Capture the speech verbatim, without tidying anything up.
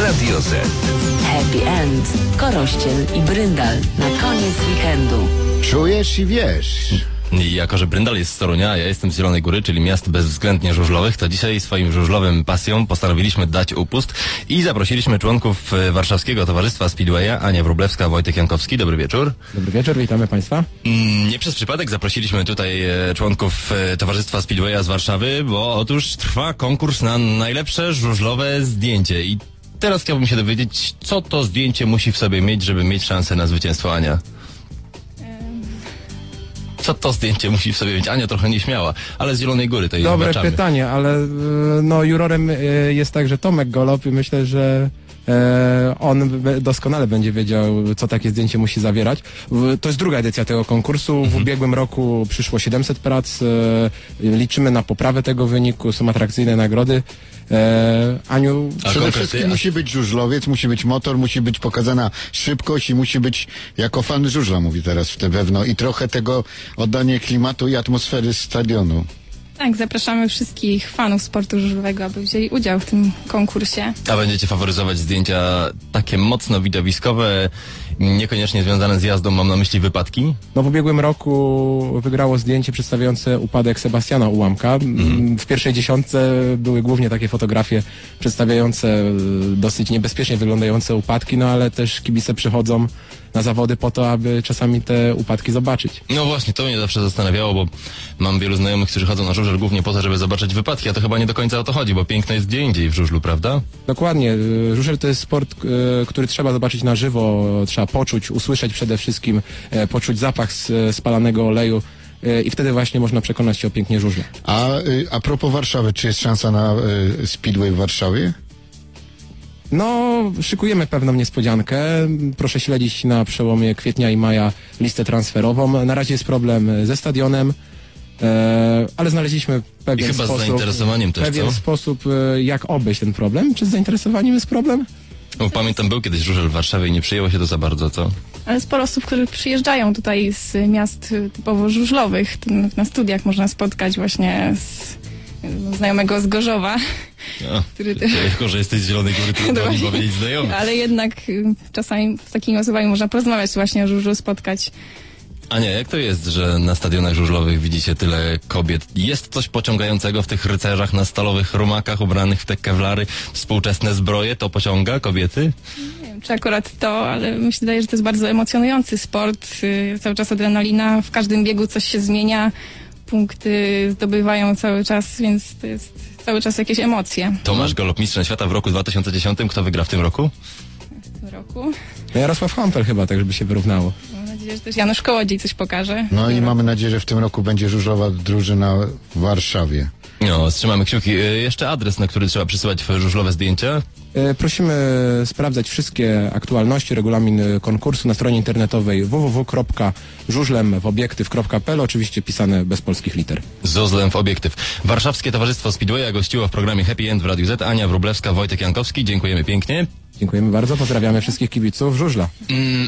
Radio Z. Happy End, Korościel i Bryndal na koniec weekendu. Czujesz i wiesz. I jako, że Bryndal jest z Torunia, a ja jestem z Zielonej Góry, czyli miast bezwzględnie żużlowych, to dzisiaj swoim żużlowym pasjom postanowiliśmy dać upust i zaprosiliśmy członków Warszawskiego Towarzystwa Speedwaya, Ania Wróblewska, Wojtek Jankowski. Dobry wieczór. Dobry wieczór, witamy Państwa. Mm, nie przez przypadek zaprosiliśmy tutaj e, członków e, Towarzystwa Speedwaya z Warszawy, bo otóż trwa konkurs na najlepsze żużlowe zdjęcie i teraz chciałbym się dowiedzieć, co to zdjęcie musi w sobie mieć, żeby mieć szansę na zwycięstwo, Ania. Co to zdjęcie musi w sobie mieć? Ania trochę nieśmiała, ale z Zielonej Góry to jej Dobre zobaczamy. pytanie, ale no jurorem jest także Tomek Golob i myślę, że e, on doskonale będzie wiedział, co takie zdjęcie musi zawierać. W, to jest druga edycja tego konkursu. W Mhm. ubiegłym roku przyszło siedemset prac. E, liczymy na poprawę tego wyniku, są atrakcyjne nagrody. E, Aniu, A Przede konkretnie- wszystkim musi być żużlowiec, musi być motor, musi być pokazana szybkość i musi być jako fan żużla, mówi teraz w te pewno, i trochę tego oddanie klimatu i atmosfery stadionu. Tak, zapraszamy wszystkich fanów sportu żużlowego, aby wzięli udział w tym konkursie. A będziecie faworyzować zdjęcia takie mocno widowiskowe, niekoniecznie związane z jazdą, mam na myśli wypadki? no w ubiegłym roku wygrało zdjęcie przedstawiające upadek Sebastiana Ułamka. Mhm. W pierwszej dziesiątce były głównie takie fotografie przedstawiające e, dosyć niebezpiecznie wyglądające upadki, no ale też kibice przychodzą na zawody po to, aby czasami te upadki zobaczyć. No właśnie, to mnie zawsze zastanawiało, bo mam wielu znajomych, którzy chodzą na żużel głównie po to, żeby zobaczyć wypadki, a to chyba nie do końca o to chodzi, bo piękno jest gdzie indziej w żużlu, prawda? Dokładnie. e, Żużel to jest sport, e, który trzeba zobaczyć na żywo, trzeba poczuć, usłyszeć przede wszystkim, e, poczuć zapach z- spalanego oleju e, i wtedy właśnie można przekonać się o pięknie żużla. A, y, a propos Warszawy, czy jest szansa na y, Speedway w Warszawie? No, szykujemy pewną niespodziankę. Proszę śledzić na przełomie kwietnia i maja listę transferową. Na razie jest problem ze stadionem, e, ale znaleźliśmy pewien I chyba z sposób, zainteresowaniem też, pewien co? sposób, e, jak obejść ten problem. Czy z zainteresowaniem jest problem? Bo pamiętam, był kiedyś żużel w Warszawie i nie przyjęło się to za bardzo, co? Ale sporo osób, które przyjeżdżają tutaj z miast y, typowo żużlowych. Tu na studiach można spotkać właśnie z y, znajomego z Gorzowa, No, który to też... jako, że jesteś z Zielonej Góry, to trudno mi powiedzieć znajomy. Ale jednak y, czasami z takimi osobami można porozmawiać właśnie o żużlu, spotkać. Ania, jak to jest, że na stadionach żużlowych widzicie tyle kobiet? Jest coś pociągającego w tych rycerzach na stalowych rumakach ubranych w te kewlary, współczesne zbroje? To pociąga kobiety? Nie wiem, czy akurat to, ale mi się wydaje, że to jest bardzo emocjonujący sport. Y, cały czas adrenalina, w każdym biegu coś się zmienia, punkty zdobywają cały czas, więc to jest cały czas jakieś emocje Tomasz Golob, mistrzem świata w roku dwa tysiące dziesiątym. Kto wygra w tym roku? w tym roku. No Jarosław Hampel chyba, tak żeby się wyrównało. Mam nadzieję, że też Janusz Kołodziej coś pokaże. No i mamy nadzieję, że w tym roku będzie żużlowa drużyna w Warszawie. No, trzymamy kciuki. Y, Jeszcze adres, na który trzeba przysyłać żużlowe zdjęcia. E, Prosimy sprawdzać wszystkie aktualności, regulamin e, konkursu na stronie internetowej w w w kropka żużlem w obiektyw kropka p l, oczywiście pisane bez polskich liter. Zozlem w obiektyw. Warszawskie Towarzystwo Speedwaya gościło w programie Happy End w Radiu Z. Ania Wróblewska, Wojtek Jankowski. Dziękujemy pięknie. Dziękujemy bardzo, pozdrawiamy wszystkich kibiców żużla. Mm,